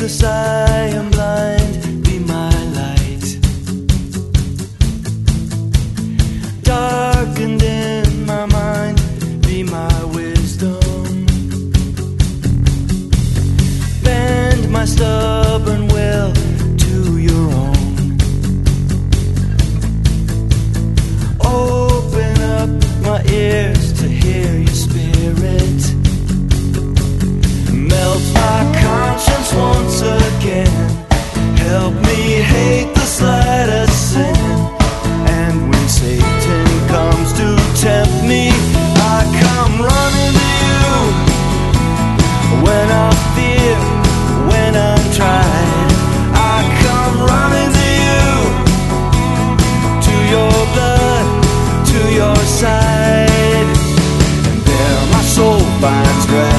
Jesus, I am blind, be my light. Darkened in my mind, be my wisdom. Bend my stubborn will to your own. Open up my ears to hear your spirit. Melt my conscience once again. Help me hate the slightest sin. And when Satan comes to tempt me, I come running to you. When I fear, when I'm tried, I come running to you. To your blood, to your side. And there my soul finds rest.